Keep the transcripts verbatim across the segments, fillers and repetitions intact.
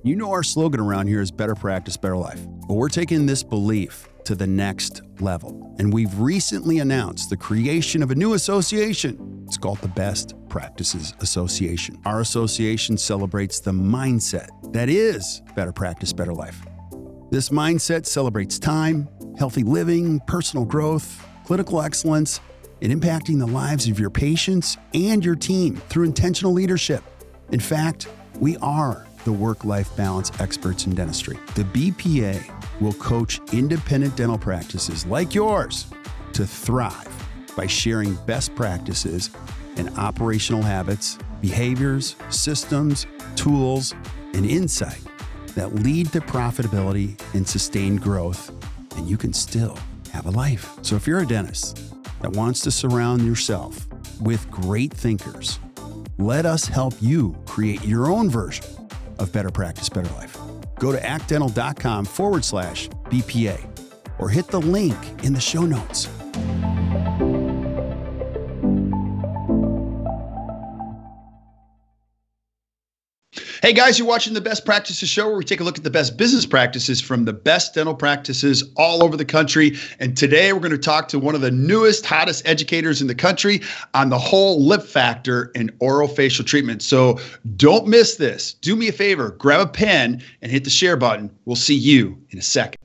You know our slogan around here is better practice, better life. But we're taking this belief to the next level. And we've recently announced the creation of a new association. It's called the Best Practices Association. Our association celebrates the mindset that is better practice, better life. This mindset celebrates time, healthy living, personal growth, clinical excellence, and impacting the lives of your patients and your team through intentional leadership. In fact, we are the work-life balance experts in dentistry. The B P A will coach independent dental practices like yours to thrive by sharing best practices and operational habits, behaviors, systems, tools, and insight that lead to profitability and sustained growth, and you can still have a life. So if you're a dentist that wants to surround yourself with great thinkers, let us help you create your own version of better practice, better life. Go to actdental.com forward slash BPA or hit the link in the show notes. Hey guys, you're watching the Best Practices Show, where we take a look at the best business practices from the best dental practices all over the country. And today we're going to talk to one of the newest, hottest educators in the country on the whole lip factor and orofacial treatment. So don't miss this. Do me a favor, grab a pen and hit the share button. We'll see you in a second.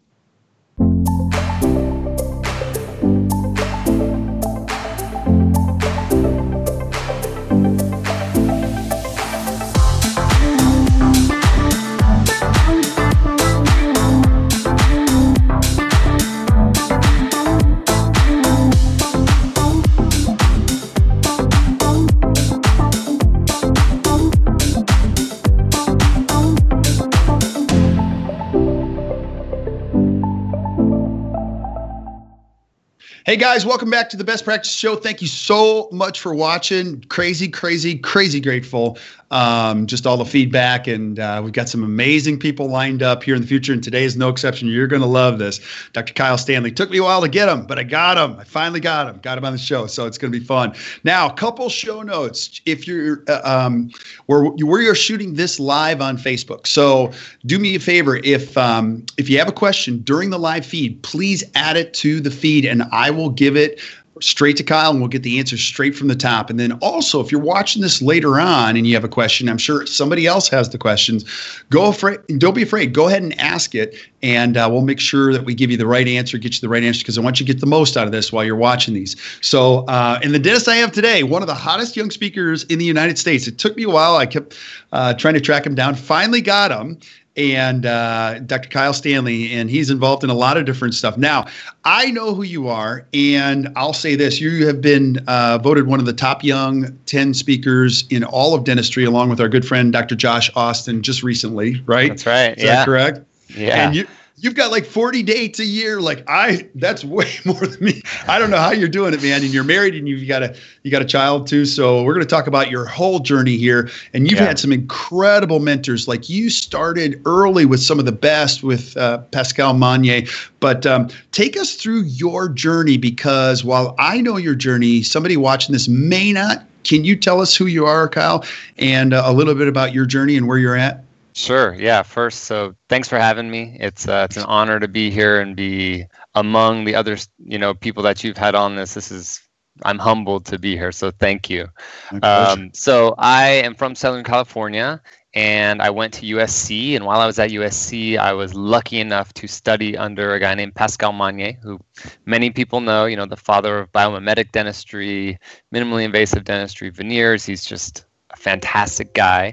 Hey guys, welcome back to the Best Practice Show. Thank you so much for watching. Crazy, crazy, crazy grateful. Um, just all the feedback, and uh, we've got some amazing people lined up here in the future, and today is no exception. You're going to love this. Doctor Kyle Stanley. Took me a while to get him, but I got him. I finally got him. Got him on the show, so it's going to be fun. Now, a couple show notes. If you're uh, um, where where you're shooting this live on Facebook, so do me a favor. If um, if you have a question during the live feed, please add it to the feed, and I will give it straight to Kyle, and we'll get the answer straight from the top. And then also, if you're watching this later on and you have a question, I'm sure somebody else has the questions, go afraid, don't be afraid. Go ahead and ask it, and uh, we'll make sure that we give you the right answer, get you the right answer, because I want you to get the most out of this while you're watching these. So, uh, and the dentist I have today, one of the hottest young speakers in the United States. It took me a while. I kept uh, trying to track him down. Finally got him. And uh, Doctor Kyle Stanley, and he's involved in a lot of different stuff. Now, I know who you are, and I'll say this. You have been uh, voted one of the top young ten speakers in all of dentistry, along with our good friend, Doctor Josh Austin, just recently, right? That's right, Is yeah. that correct? Yeah. And you, you've got like forty dates a year. Like I, that's way more than me. I don't know how you're doing it, man. And you're married, and you've got a, you got a child too. So we're going to talk about your whole journey here. And you've yeah. had some incredible mentors. Like you started early with some of the best with uh, Pascal Monier. But um, take us through your journey, because while I know your journey, somebody watching this may not. Can you tell us who you are, Kyle, and uh, a little bit about your journey and where you're at? Sure. Yeah. First, so thanks for having me. It's uh, it's an honor to be here and be among the other, you know, people that you've had on this. This is, I'm humbled to be here. So thank you. Um, so I am from Southern California, and I went to U S C. And while I was at U S C, I was lucky enough to study under a guy named Pascal Monier, who many people know, you know, the father of biomimetic dentistry, minimally invasive dentistry, veneers. He's just a fantastic guy.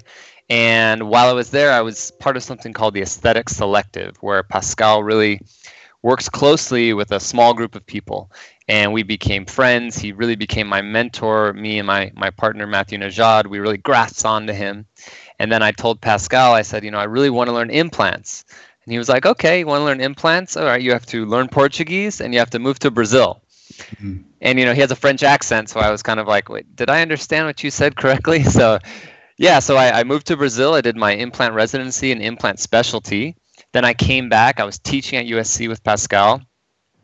And while I was there, I was part of something called the Aesthetic Selective, where Pascal really works closely with a small group of people. And we became friends. He really became my mentor. Me and my, my partner, Matthew Najad, we really grasped onto him. And then I told Pascal, I said, you know, I really want to learn implants. And he was like, okay, you want to learn implants? All right, you have to learn Portuguese and you have to move to Brazil. Mm-hmm. And, you know, he has a French accent. So I was kind of like, wait, did I understand what you said correctly? So yeah, so I, I moved to Brazil. I did my implant residency and implant specialty. Then I came back. I was teaching at U S C with Pascal.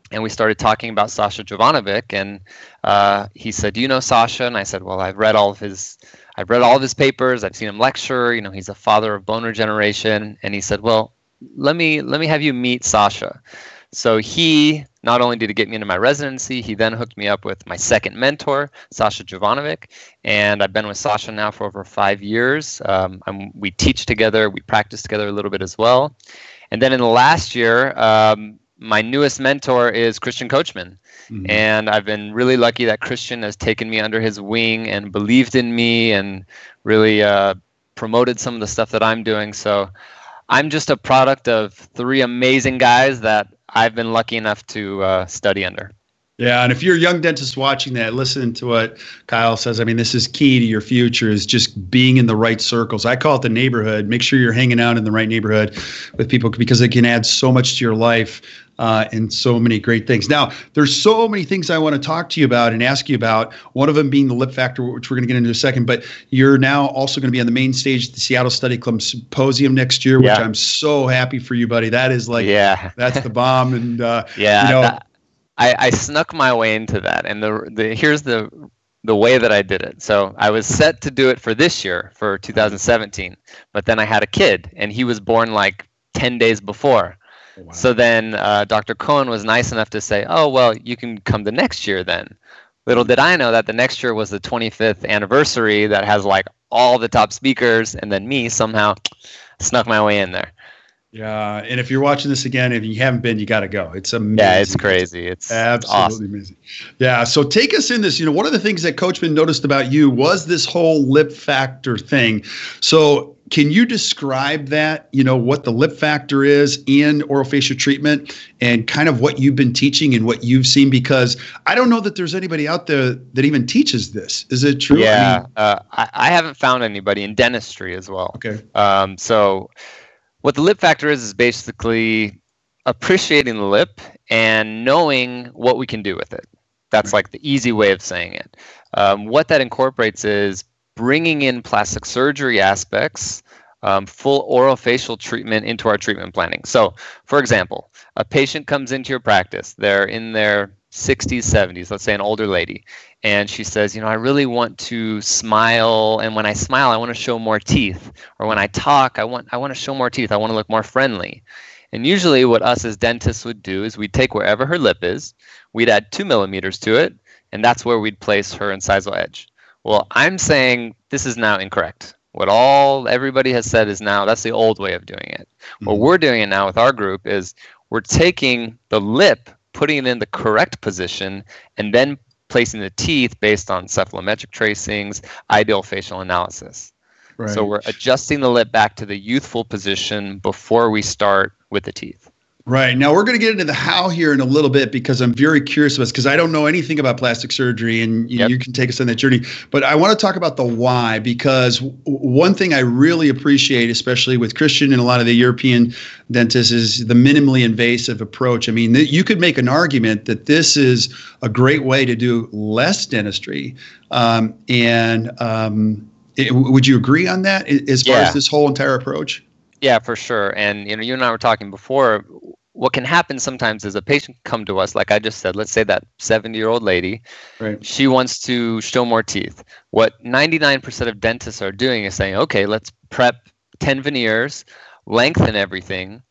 and we started talking about Sasha Jovanovic, and uh, he said, "Do you know Sasha?" And I said, "Well, I've read all of his, I've read all of his papers. I've seen him lecture. You know, he's a father of bone regeneration." And he said, "Well, let me let me have you meet Sasha." So he not only did he get me into my residency, he then hooked me up with my second mentor, Sasha Jovanovic, and I've been with Sasha now for over five years. Um, I'm, we teach together, we practice together a little bit as well. And then in the last year, um, my newest mentor is Christian Coachman. Mm-hmm. And I've been really lucky that Christian has taken me under his wing and believed in me and really uh, promoted some of the stuff that I'm doing. So I'm just a product of three amazing guys that I've been lucky enough to uh, study under. Yeah, and if you're a young dentist watching that, listen to what Kyle says. I mean, this is key to your future, is just being in the right circles. I call it the neighborhood. Make sure you're hanging out in the right neighborhood with people, because it can add so much to your life uh, and so many great things. Now, there's so many things I want to talk to you about and ask you about, one of them being the lip factor, which we're going to get into in a second, but you're now also going to be on the main stage at the Seattle Study Club Symposium next year, which yeah. I'm so happy for you, buddy. That is like, yeah. that's the bomb. And, uh, yeah, you know, that- I, I snuck my way into that, and the the here's the the way that I did it. So I was set to do it for this year, for two thousand seventeen, but then I had a kid, and he was born like ten days before. Oh, wow. So then uh, Doctor Cohen was nice enough to say, "Oh, well, you can come the next year then." Little did I know that the next year was the twenty-fifth anniversary that has like all the top speakers, and then me somehow snuck my way in there. Yeah, and if you're watching this again, if you haven't been, you got to go. It's amazing. Yeah, it's crazy. It's absolutely awesome. amazing. Yeah, so take us in this. You know, one of the things that Coachman noticed about you was this whole lip factor thing. So can you describe that, you know, what the lip factor is in orofacial treatment and kind of what you've been teaching and what you've seen? Because I don't know that there's anybody out there that even teaches this. Is it true? Yeah, I mean, uh, I, I haven't found anybody in dentistry as well. Okay. Um, so what the lip factor is is basically appreciating the lip and knowing what we can do with it. That's right. Like the easy way of saying it. Um, what that incorporates is bringing in plastic surgery aspects, um, full orofacial treatment into our treatment planning. So, for example, a patient comes into your practice. They're in their sixties, seventies, let's say an older lady, and she says, you know, I really want to smile, and when I smile, I want to show more teeth, or when I talk, I want I want to show more teeth, I want to look more friendly. And usually what us as dentists would do is we'd take wherever her lip is, we'd add two millimeters to it, and that's where we'd place her incisal edge. Well, I'm saying this is now incorrect. What all everybody has said is now that's the old way of doing it. Mm-hmm. What we're doing it now with our group is we're taking the lip, putting it in the correct position, and then placing the teeth based on cephalometric tracings, ideal facial analysis. Right. So we're adjusting the lip back to the youthful position before we start with the teeth. Right. Now, we're going to get into the how here in a little bit, because I'm very curious about this, because I don't know anything about plastic surgery, and you, yep. you can take us on that journey. But I want to talk about the why, because w- one thing I really appreciate, especially with Christian and a lot of the European dentists, is the minimally invasive approach. I mean, th- you could make an argument that this is a great way to do less dentistry. Um, and um, it, would you agree on that as far yeah. as this whole entire approach? Yeah, for sure. And you know, you and I were talking before. What can happen sometimes is a patient come to us, like I just said, let's say that seventy-year-old lady, right. She wants to show more teeth. What ninety-nine percent of dentists are doing is saying, okay, let's prep ten veneers, lengthen everything,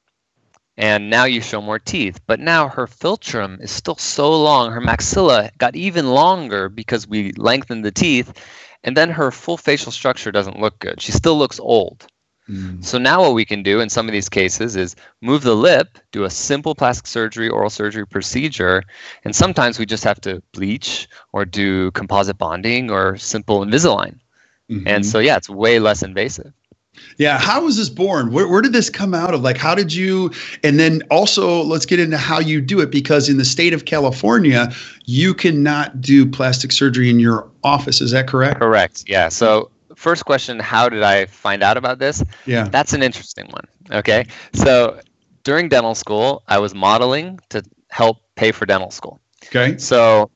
and now you show more teeth. But now her philtrum is still so long, her maxilla got even longer because we lengthened the teeth, and then her full facial structure doesn't look good. She still looks old. So now what we can do in some of these cases is move the lip, do a simple plastic surgery, oral surgery procedure, and sometimes we just have to bleach or do composite bonding or simple Invisalign. Mm-hmm. And so, yeah, it's way less invasive. Yeah. How was this born? Where, where did this come out of? Like, how did you, and then also let's get into how you do it, because in the state of California, you cannot do plastic surgery in your office. Is that correct? Correct. Yeah. So first question, how did I find out about this? Yeah. That's an interesting one. Okay. So during dental school, I was modeling to help pay for dental school. Okay. So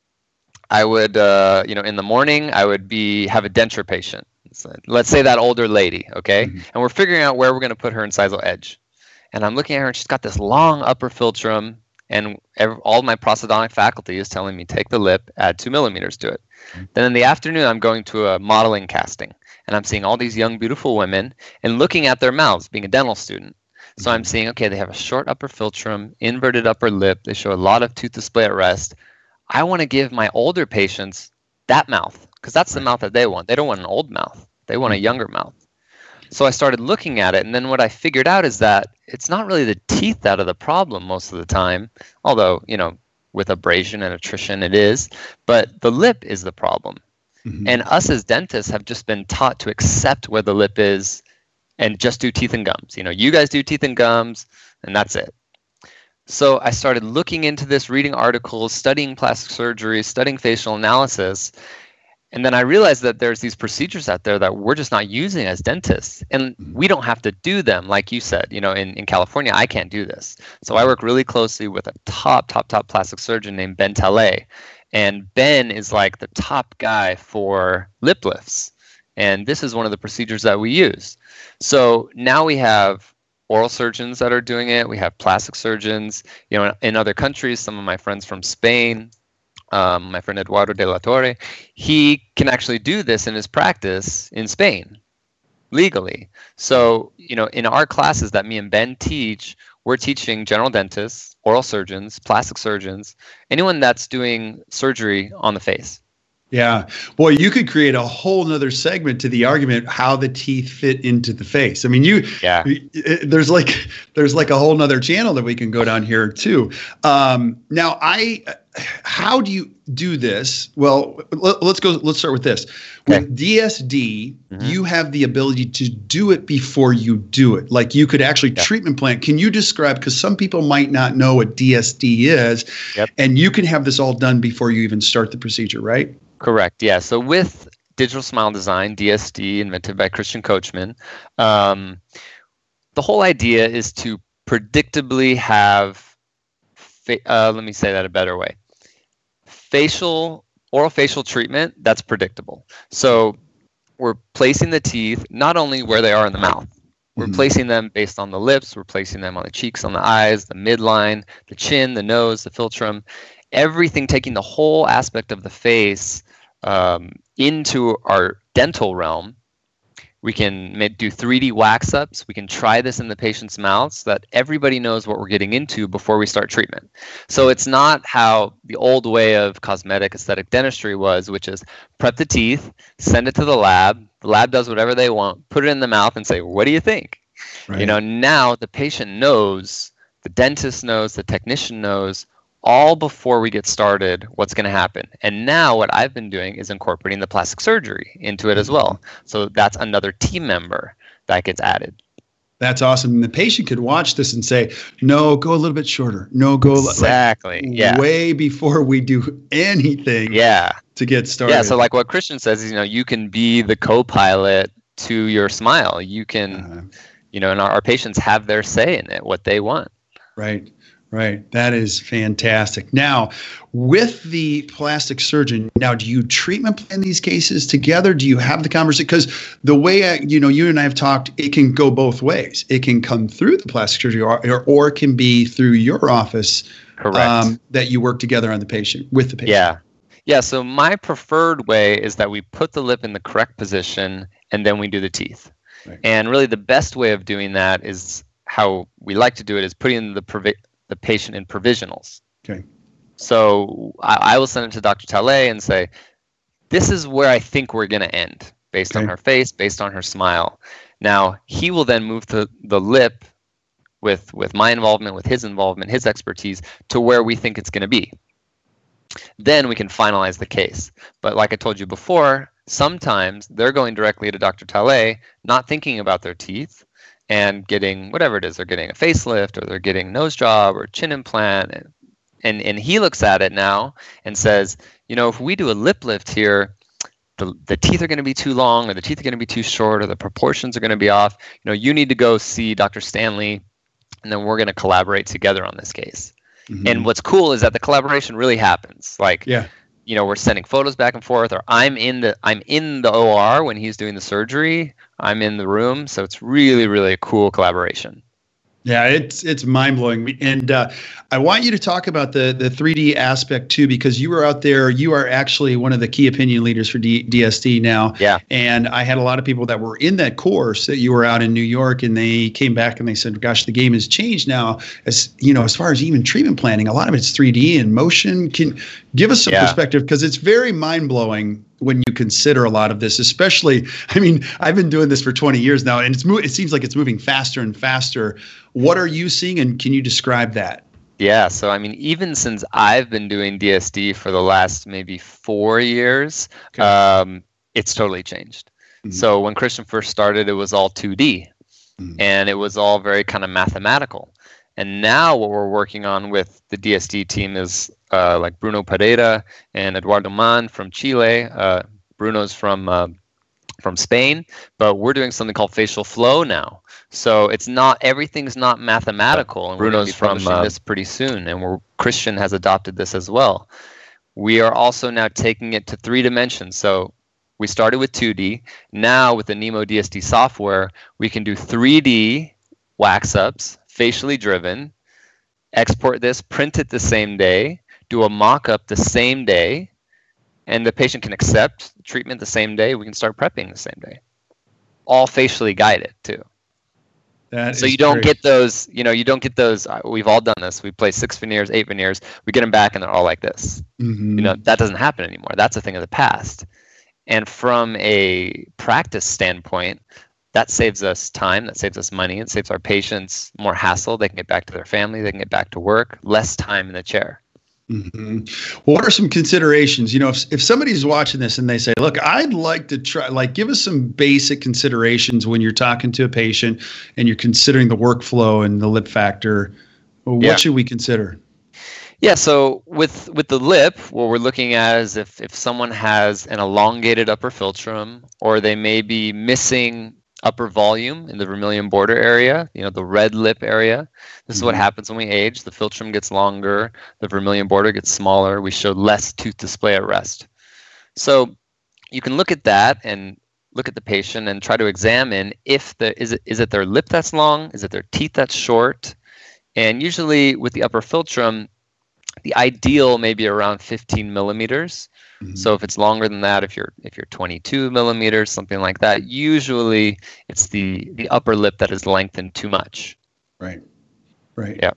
I would, uh, you know, in the morning, I would be have a denture patient. So let's say that older lady. Okay. Mm-hmm. And we're figuring out where we're going to put her incisal edge. And I'm looking at her, and she's got this long upper philtrum, and every, all my prosthodontic faculty is telling me, take the lip, add two millimeters to it. Mm-hmm. Then in the afternoon, I'm going to a modeling casting, and I'm seeing all these young, beautiful women and looking at their mouths, being a dental student. So I'm seeing, okay, they have a short upper philtrum, inverted upper lip. They show a lot of tooth display at rest. I want to give my older patients that mouth, because that's the mouth that they want. They don't want an old mouth. They want a younger mouth. So I started looking at it, and then what I figured out is that it's not really the teeth that are the problem most of the time, although, you know, with abrasion and attrition it is, but the lip is the problem. Mm-hmm. And us as dentists have just been taught to accept where the lip is and just do teeth and gums. You know, you guys do teeth and gums, and that's it. So I started looking into this, reading articles, studying plastic surgery, studying facial analysis, and then I realized that there's these procedures out there that we're just not using as dentists, and we don't have to do them. Like you said, you know, in, in California, I can't do this. So I work really closely with a top, top, top plastic surgeon named Ben Talay, and Ben is like the top guy for lip lifts. And this is one of the procedures that we use. So now we have oral surgeons that are doing it. We have plastic surgeons. You know, in, in other countries, some of my friends from Spain, um, my friend Eduardo de la Torre, he can actually do this in his practice in Spain legally. So, you know, in our classes that me and Ben teach, we're teaching general dentists, oral surgeons, plastic surgeons, anyone that's doing surgery on the face. Yeah. Boy, you could create a whole nother segment to the argument how the teeth fit into the face. I mean, you, yeah. there's like, there's like a whole nother channel that we can go down here too. Um, now I, how do you do this? Well, let, let's go, let's start with this. Okay. With D S D, mm-hmm. you have the ability to do it before you do it. Like you could actually yep. treatment plan. Can you describe, because some people might not know what D S D is, yep. and you can have this all done before you even start the procedure, right? Correct. Yeah. So with Digital Smile Design, D S D, invented by Christian Coachman, um, the whole idea is to predictably have, fa- uh, let me say that a better way, facial, oral facial treatment that's predictable. So we're placing the teeth not only where they are in the mouth, we're mm-hmm. placing them based on the lips, we're placing them on the cheeks, on the eyes, the midline, the chin, the nose, the philtrum, everything, taking the whole aspect of the face um, into our dental realm. We can make, do three D wax ups. We can try this in the patient's mouths so that everybody knows what we're getting into before we start treatment. So it's not how the old way of cosmetic aesthetic dentistry was, which is prep the teeth, send it to the lab. The lab does whatever they want, put it in the mouth and say, what do you think? Right. You know, now the patient knows, the dentist knows, the technician knows, all before we get started what's going to happen. And now what I've been doing is incorporating the plastic surgery into it as well. So that's another team member that gets added. That's awesome. And the patient could watch this and say, no, go a little bit shorter. No, go exactly. Like yeah. way before we do anything yeah. to get started. Yeah. So like what Christian says is, you know, you can be the co-pilot to your smile. You can, uh-huh. you know, and our, our patients have their say in it, what they want. Right. Right. That is fantastic. Now, with the plastic surgeon, now, do you treatment plan these cases together? Do you have the conversation? Because the way, I, you know, you and I have talked, it can go both ways. It can come through the plastic surgery or, or, or it can be through your office. Correct. Um, that you work together on the patient, with the patient. Yeah. Yeah. So my preferred way is that we put the lip in the correct position and then we do the teeth. Right. And really the best way of doing that is how we like to do it is putting the provi- the patient in provisionals. Okay. So I, I will send it to Doctor Talay and say, this is where I think we're going to end based okay. on her face, based on her smile. Now, he will then move the, the lip with, with my involvement, with his involvement, his expertise, to where we think it's going to be. Then we can finalize the case. But like I told you before, sometimes they're going directly to Doctor Talay, not thinking about their teeth, and getting whatever it is, they're getting a facelift or they're getting nose job or chin implant. And, and, and he looks at it now and says, you know, if we do a lip lift here, the, the teeth are going to be too long or the teeth are going to be too short or the proportions are going to be off. You know, you need to go see Doctor Stanley and then we're going to collaborate together on this case. Mm-hmm. And what's cool is that the collaboration really happens. Like, yeah. you know, we're sending photos back and forth, or I'm in the I'm in the O R when he's doing the surgery. I'm in the room, so it's really, really a cool collaboration. Yeah, it's it's mind blowing, and uh, I want you to talk about the the three D aspect too, because you were out there. You are actually one of the key opinion leaders for D- DSD now. Yeah. And I had a lot of people that were in that course that you were out in New York, and they came back and they said, "Gosh, the game has changed now. As you know, as far as even treatment planning, a lot of it's three D and motion. Can give us some Yeah. perspective, because it's very mind blowing when you consider a lot of this, especially, I mean, I've been doing this for twenty years now, and it's mo- it seems like it's moving faster and faster. What are you seeing, and can you describe that? Yeah, so I mean, even since I've been doing D S D for the last maybe four years, Okay. um, it's totally changed. Mhm. So when Christian first started, it was all two D, Mhm. and it was all very kind of mathematical. And now what we're working on with the D S D team is uh, like Bruno Pereira and Eduardo Man from Chile. Uh, Bruno's from uh, from Spain, but we're doing something called facial flow now. So it's not, everything's not mathematical. And Bruno's from uh, this pretty soon, and we're Christian has adopted this as well. We are also now taking it to three dimensions. So we started with two D. Now with the Nemo D S D software, we can do three D wax ups, facially driven, export this, print it the same day, do a mock-up the same day, and the patient can accept treatment the same day. We can start prepping the same day. All facially guided too. That So is you don't great. get those, you know, you don't get those. uh, We've all done this. We place six veneers, eight veneers. We get them back, and they're all like this. Mhm. You know, that doesn't happen anymore. That's a thing of the past. And from a practice standpoint, that saves us time. That saves us money. It saves our patients more hassle. They can get back to their family. They can get back to work. Less time in the chair. Mhm. What are some considerations? You know, if if somebody's watching this and they say, "Look, I'd like to try," like, give us some basic considerations when you're talking to a patient and you're considering the workflow and the lip factor. What Yeah. should we consider? Yeah, so with with the lip, what we're looking at is if, if someone has an elongated upper philtrum, or they may be missing upper volume in the vermilion border area, you know, the red lip area. This is what Mhm. happens when we age. The philtrum gets longer, the vermilion border gets smaller. We show less tooth display at rest. So you can look at that and look at the patient and try to examine if the is it is it their lip that's long, is it their teeth that's short, and usually with the upper philtrum, the ideal may be around fifteen millimeters. Mhm. So if it's longer than that, if you're if you're twenty-two millimeters, something like that, usually it's the the upper lip that is lengthened too much. Right. Right. Yeah.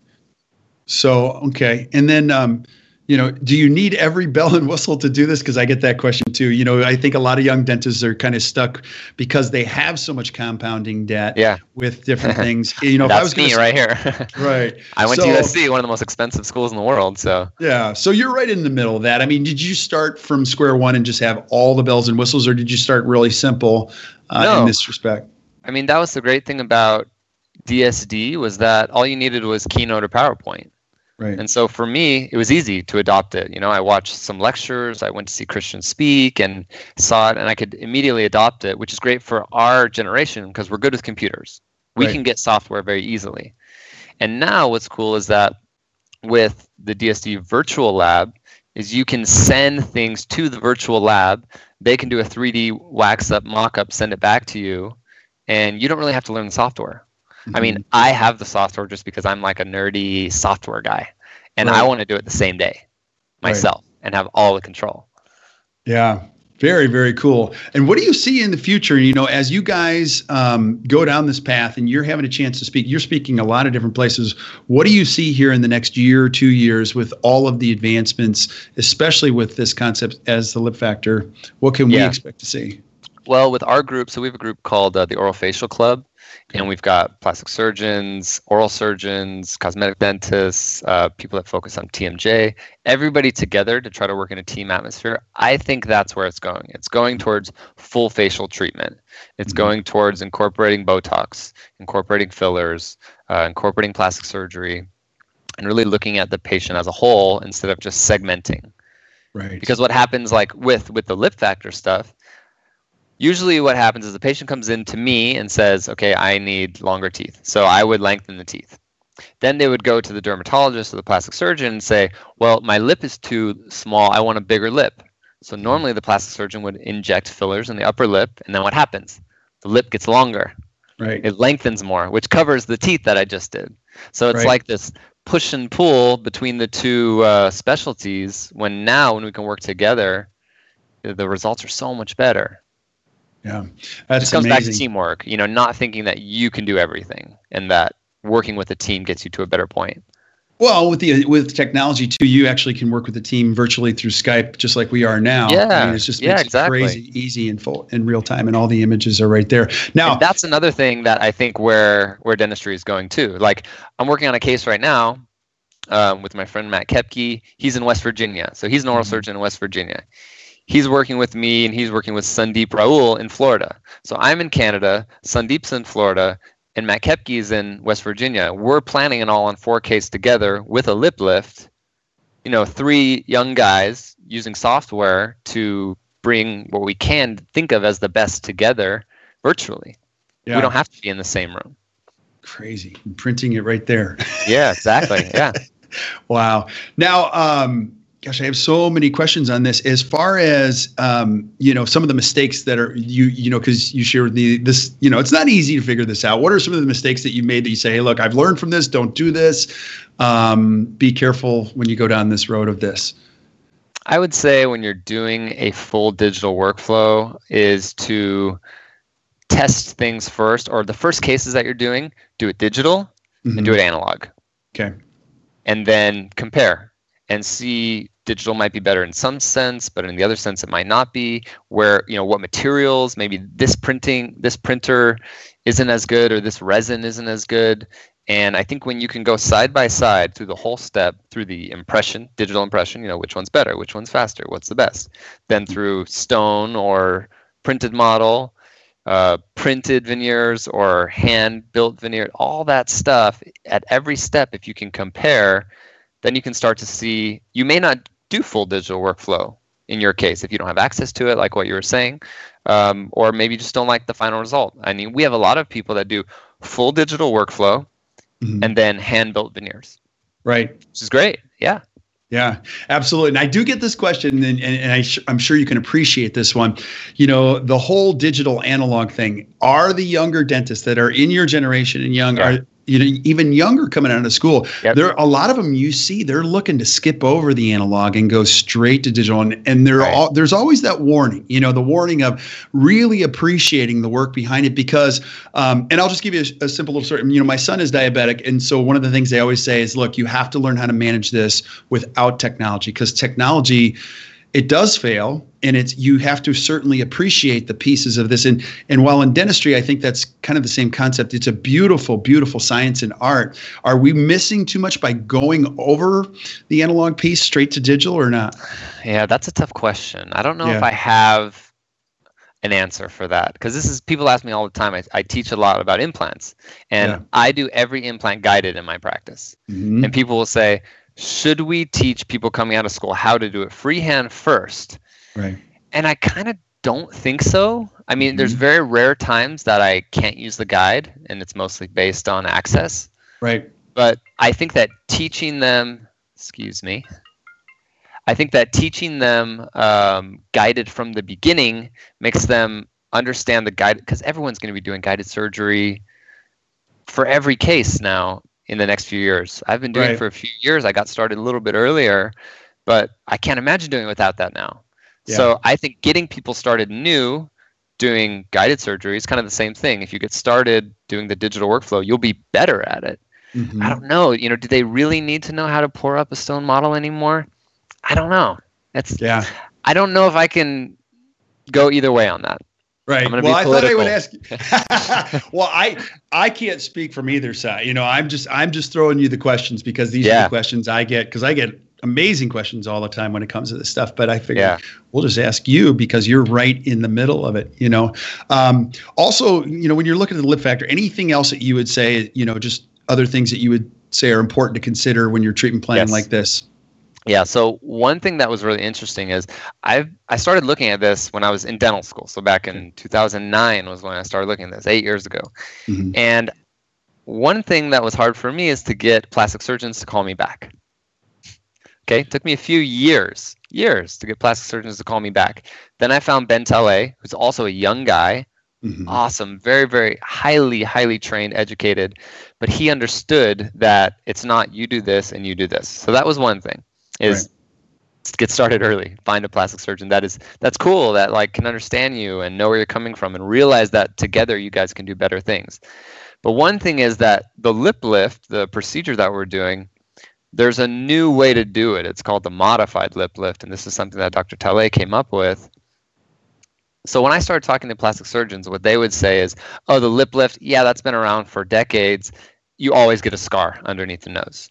So, okay. And then, um, you know, do you need every bell and whistle to do this? Because I get that question too. You know, I think a lot of young dentists are kind of stuck because they have so much compounding debt Yeah. with different things. You know, if That's I was going me to right here. right. I went So- to U S C, one of the most expensive schools in the world. So Yeah. So you're right in the middle of that. I mean, did you start from square one and just have all the bells and whistles, or did you start really simple uh, No. in this respect? I mean, that was the great thing about D S D, was that all you needed was Keynote or PowerPoint. Right. And so for me, it was easy to adopt it. You know, I watched some lectures, I went to see Christian speak and saw it, and I could immediately adopt it, which is great for our generation because we're good with computers. We Right. can get software very easily. And now what's cool is that with the D S D virtual lab is you can send things to the virtual lab. They can do a three D wax up, mock up, send it back to you, and you don't really have to learn the software. I mean, I have the software just because I'm like a nerdy software guy, and I Right. want to do it the same day myself and have all the control. Yeah. Very, very cool. And what do you see in the future? You know, as you guys um, go down this path and you're having a chance to speak, you're speaking a lot of different places. What do you see here in the next year or two years with all of the advancements, especially with this concept as the lip factor? What can we Yeah. expect to see? Well, with our group, so we have a group called uh, the Oral Facial Club, and we've got plastic surgeons, oral surgeons, cosmetic dentists, uh, people that focus on T M J, everybody together to try to work in a team atmosphere. I think that's where it's going. It's going towards full facial treatment. It's Mhm. going towards incorporating Botox, incorporating fillers, uh, incorporating plastic surgery, and really looking at the patient as a whole instead of just segmenting. Right. Because what happens like with with the lip factor stuff, usually what happens is the patient comes in to me and says, okay, I need longer teeth. So I would lengthen the teeth. Then they would go to the dermatologist or the plastic surgeon and say, well, my lip is too small. I want a bigger lip. So normally the plastic surgeon would inject fillers in the upper lip. And then what happens? The lip gets longer. Right. It lengthens more, which covers the teeth that I just did. So it's Right. like this push and pull between the two uh, specialties, when now when we can work together, the results are so much better. Yeah, It that's just comes amazing. back to teamwork, you know, not thinking that you can do everything and that working with a team gets you to a better point. Well, with the with technology too, you actually can work with the team virtually through Skype, just like we are now. Yeah, I mean, it's just yeah, makes exactly. it crazy, easy, and full in real time, and all the images are right there. Now, and that's another thing that I think where where dentistry is going too. Like, I'm working on a case right now um, with my friend Matt Kepke. He's in West Virginia, so he's an oral Mhm. surgeon in West Virginia. He's working with me, and he's working with Sandeep Raul in Florida. So I'm in Canada, Sandeep's in Florida, and Matt Kepke is in West Virginia. We're planning an all-on-four case together with a lip lift. You know, three young guys using software to bring what we can think of as the best together virtually. yeah, We don't have to be in the same room. crazy. I'm printing it right there. Yeah, exactly. Yeah. Wow. Now, um, gosh, I have so many questions on this. As far as um, you know, some of the mistakes that are you you know, because you shared the this, you know, it's not easy to figure this out. What are some of the mistakes that you made that you say, hey, look, I've learned from this. Don't do this. Um, be careful when you go down this road of this. I would say when you're doing a full digital workflow is to test things first, or the first cases that you're doing, do it digital Mhm. and do it analog. Okay. And then compare and see digital might be better in some sense, but in the other sense it might not be. Where, you know, what materials, maybe this printing, this printer isn't as good, or this resin isn't as good. And I think when you can go side by side through the whole step, through the impression, digital impression, you know, which one's better, which one's faster, what's the best, then through stone or printed model, uh, printed veneers or hand-built veneer, all that stuff, at every step, if you can compare, then you can start to see, you may not do full digital workflow in your case if you don't have access to it, like what you were saying, um, or maybe you just don't like the final result. I mean, we have a lot of people that do full digital workflow Mhm. and then hand-built veneers, Right. which is great. Yeah. Yeah, absolutely. And I do get this question, and, and, and I sh- I'm sure you can appreciate this one. You know, the whole digital analog thing. Are the younger dentists that are in your generation and young, Yeah. are you know even younger coming out of school? Yep. There a lot of them you see they're looking to skip over the analog and go straight to digital, and and there Right. all there's always that warning. You know, the warning of really appreciating the work behind it, because um, and I'll just give you a, a simple little story. You know, my son is diabetic, and so one of the things they always say is, look, you have to learn how to manage this without technology, because technology, it does fail, and it's you have to certainly appreciate the pieces of this. And and while in dentistry, I think that's kind of the same concept. It's a beautiful, beautiful science and art. Are we missing too much by going over the analog piece straight to digital, or not? Yeah, that's a tough question. I don't know Yeah. if I have an answer for that, because this is, people ask me all the time. I, I teach a lot about implants, and Yeah. I do every implant guided in my practice. Mhm. And people will say, should we teach people coming out of school how to do it freehand first? Right. And I kind of don't think so. I mean, Mhm. there's very rare times that I can't use the guide, and it's mostly based on access. Right. But I think that teaching them, excuse me, I think that teaching them um, guided from the beginning makes them understand the guide, because everyone's going to be doing guided surgery for every case now in the next few years. I've been doing Right. it for a few years. I got started a little bit earlier, but I can't imagine doing it without that now. Yeah. So I think getting people started new doing guided surgery is kind of the same thing. If you get started doing the digital workflow, you'll be better at it. Mhm. I don't know. You know, do they really need to know how to pour up a stone model anymore? I don't know. That's Yeah. I don't know if I can go either way on that. Right. I'm gonna Well, be I thought I would political. ask you. Well, I I can't speak from either side. You know, I'm just I'm just throwing you the questions because these are Yeah. the questions I get, because I get amazing questions all the time when it comes to this stuff. But I figured Yeah. we'll just ask you because you're right in the middle of it. You know. Um, also, you know, when you're looking at the lip factor, anything else that you would say, you know, just other things that you would say are important to consider when you're treatment planning Yes. like this. Yeah, so one thing that was really interesting is I I started looking at this when I was in dental school. So back in two thousand nine was when I started looking at this, eight years ago. Mhm. And one thing that was hard for me is to get plastic surgeons to call me back. Okay, it took me a few years, years to get plastic surgeons to call me back. Then I found Ben Tele, who's also a young guy Mm-hmm. Awesome. Very, very highly, highly trained, educated. But he understood that it's not you do this and you do this. So that was one thing, is right. get started early. Find a plastic surgeon that is that's cool, that like can understand you and know where you're coming from, and realize that together you guys can do better things. But one thing is that the lip lift, the procedure that we're doing, there's a new way to do it. It's called the modified lip lift, and this is something that Doctor Talay came up with. So when I started talking to plastic surgeons, what they would say is, oh, the lip lift, yeah, that's been around for decades. You always get a scar underneath the nose.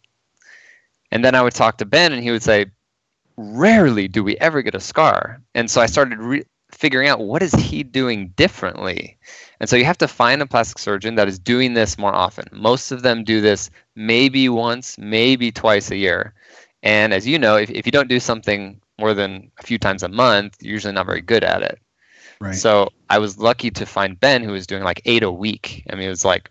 And then I would talk to Ben, and he would say, rarely do we ever get a scar. And so I started re- figuring out, what is he doing differently? And so you have to find a plastic surgeon that is doing this more often. Most of them do this maybe once, maybe twice a year. And as you know, if, if you don't do something more than a few times a month, you're usually not very good at it. Right. So I was lucky to find Ben, who was doing like eight a week. I mean, it was like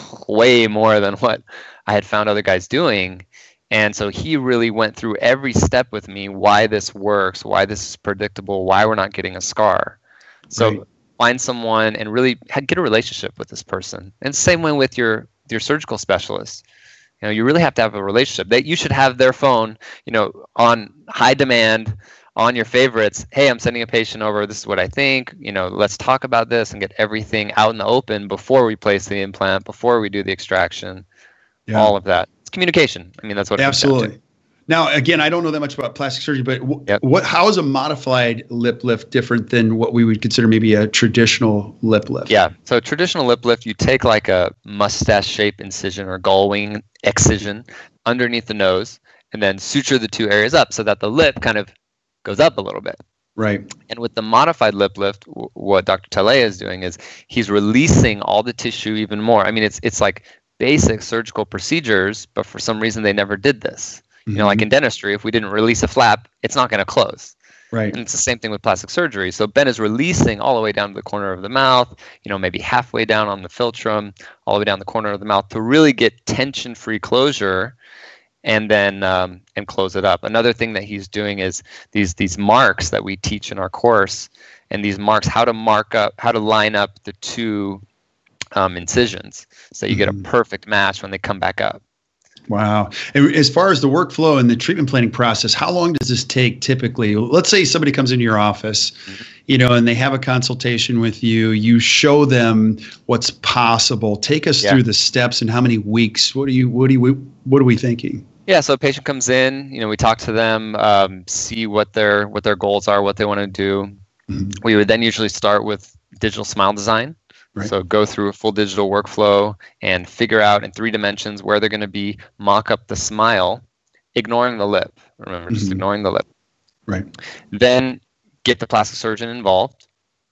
way more than what I had found other guys doing. And so he really went through every step with me, why this works, why this is predictable, why we're not getting a scar. So right. find someone and really get a relationship with this person. And same way with your your surgical specialist. You know, you really have to have a relationship. That you should have their phone, you know, on high demand, on your favorites. Hey, I'm sending a patient over. This is what I think. You know, let's talk about this and get everything out in the open before we place the implant, before we do the extraction, yeah. all of that. It's communication. I mean, that's what it absolutely. comes down to. Now, again, I don't know that much about plastic surgery, but w- yep. what? How is a modified lip lift different than what we would consider maybe a traditional lip lift? Yeah. So traditional lip lift, you take like a mustache shape incision or gull wing excision underneath the nose, and then suture the two areas up so that the lip kind of goes up a little bit. Right. And with the modified lip lift, w- what Doctor Talay is doing is he's releasing all the tissue even more. I mean, it's it's like basic surgical procedures, but for some reason they never did this. You know, like in dentistry, if we didn't release a flap, it's not going to close. Right. And it's the same thing with plastic surgery. So Ben is releasing all the way down to the corner of the mouth, you know, maybe halfway down on the philtrum, all the way down the corner of the mouth to really get tension-free closure, and then um, and close it up. Another thing that he's doing is these these marks that we teach in our course, and these marks, how to mark up, how to line up the two um, incisions so you mm-hmm. get a perfect match when they come back up. Wow. And as far as the workflow and the treatment planning process, how long does this take typically? Let's say somebody comes into your office, mm-hmm. you know, and they have a consultation with you. You show them what's possible. Take us yeah. through the steps and how many weeks. What are you? What do you? What are we thinking? Yeah. So a patient comes in. You know, we talk to them, um, see what their what their goals are, what they want to do. Mm-hmm. We would then usually start with digital smile design. Right. So go through a full digital workflow and figure out in three dimensions where they're going to be, mock up the smile, ignoring the lip. Remember, just mm-hmm. ignoring the lip. Right. Then get the plastic surgeon involved.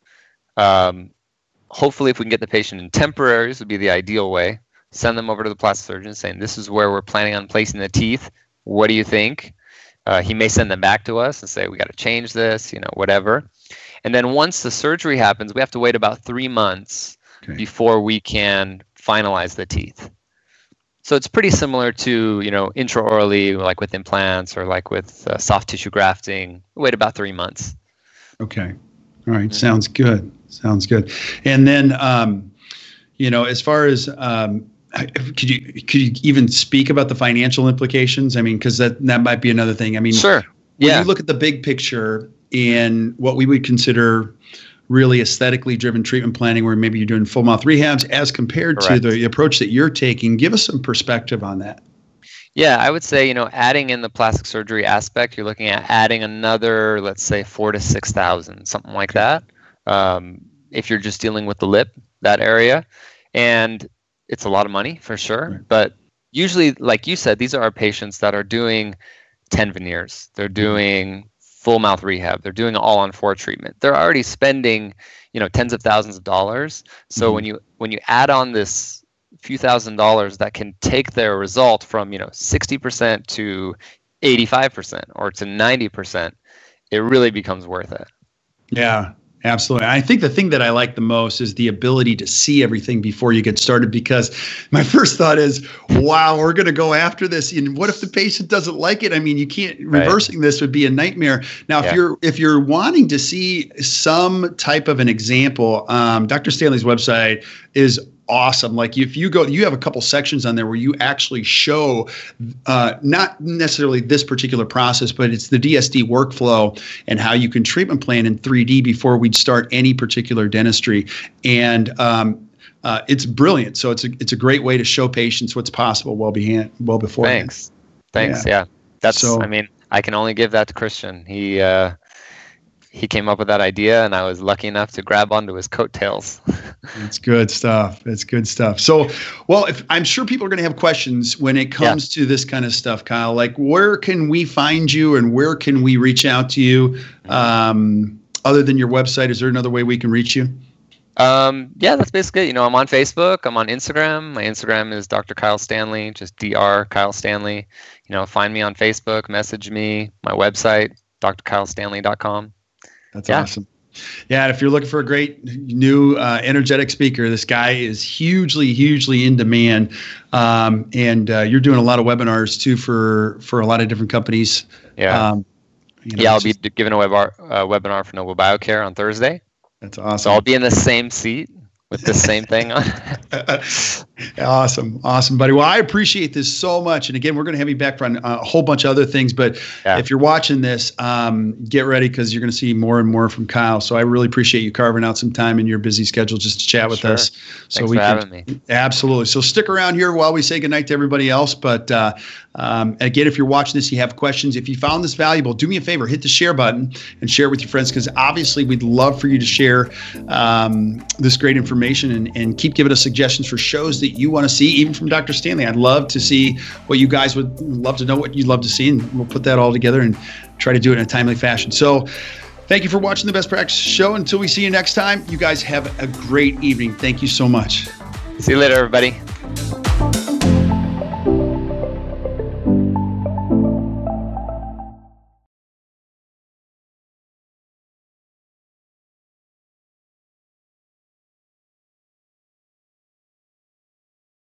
Um, hopefully, if we can get the patient in temporaries, would be the ideal way. Send them over to the plastic surgeon saying, this is where we're planning on placing the teeth. What do you think? Uh, he may send them back to us and say, we got to change this, you know, whatever. And then once the surgery happens, we have to wait about three months okay. before we can finalize the teeth. So it's pretty similar to, you know, intraorally, like with implants or like with uh, soft tissue grafting. We wait about three months. Okay. All right. Mm-hmm. Sounds good. Sounds good. And then, um, you know, as far as um, could you could you even speak about the financial implications? I mean, because that that might be another thing. I mean, sure. When yeah. you look at the big picture in what we would consider really aesthetically driven treatment planning, where maybe you're doing full mouth rehabs as compared Correct. to the approach that you're taking, give us some perspective on that. Yeah, I would say, you know, adding in the plastic surgery aspect, you're looking at adding another, let's say four to six thousand, something like that. Um, if you're just dealing with the lip, that area, and it's a lot of money for sure. Right. But usually, like you said, these are our patients that are doing ten veneers. They're doing full mouth rehab. They're doing all on four treatment. They're already spending, you know, tens of thousands of dollars. So mm-hmm. when you when you add on this few thousand dollars that can take their result from, you know, sixty percent to eighty-five percent or to ninety percent, it really becomes worth it. Yeah. Absolutely. I think the thing that I like the most is the ability to see everything before you get started, because my first thought is, wow, we're going to go after this. And what if the patient doesn't like it? I mean, you can't, right. reversing this would be a nightmare. Now, yeah. if you're if you're wanting to see some type of an example, um, Doctor Stanley's website is awesome. Like if you go, you have a couple sections on there where you actually show uh, not necessarily this particular process, but it's the D S D workflow and how you can treatment plan in three D before we'd start any particular dentistry. And um, uh, it's brilliant. So it's a, it's a great way to show patients what's possible well behind, well before. Thanks. Thanks. Yeah. yeah. That's, so, I mean, I can only give that to Christian. He, uh, He came up with that idea, and I was lucky enough to grab onto his coattails. It's good stuff. It's good stuff. So, well, if, I'm sure people are going to have questions when it comes yeah. to this kind of stuff, Kyle. Like, where can we find you, and where can we reach out to you? Um, other than your website, is there another way we can reach you? Um, yeah, that's basically it. You know, I'm on Facebook. I'm on Instagram. My Instagram is Doctor Kyle Stanley, just D R Kyle Stanley. You know, find me on Facebook, message me. My website, d r kyle stanley dot com. That's yeah. awesome. Yeah, and if you're looking for a great new uh, energetic speaker, this guy is hugely, hugely in demand. Um, and uh, you're doing a lot of webinars too for for a lot of different companies. Yeah, um, you know, yeah. I'll be giving a webinar uh, webinar for Noble Biocare on Thursday. That's awesome. So I'll be in the same seat with the same thing on. Awesome. Awesome, buddy. Well, I appreciate this so much. And again, we're going to have you back for a whole bunch of other things. But yeah. if you're watching this, um, get ready, because you're going to see more and more from Kyle. So I really appreciate you carving out some time in your busy schedule just to chat with sure. us. So Thanks we for can, having me. Absolutely. So stick around here while we say goodnight to everybody else. But uh, um, again, if you're watching this, you have questions. If you found this valuable, do me a favor, hit the share button and share it with your friends, because obviously we'd love for you to share um, this great information, and, and keep giving us suggestions for shows that you want to see, even from Doctor Stanley. I'd love to see what you guys would love to know, what you'd love to see, and we'll put that all together and try to do it in a timely fashion. So thank you for watching the Best Practice Show. Until we see you next time, you guys have a great evening. Thank you so much. See you later, everybody.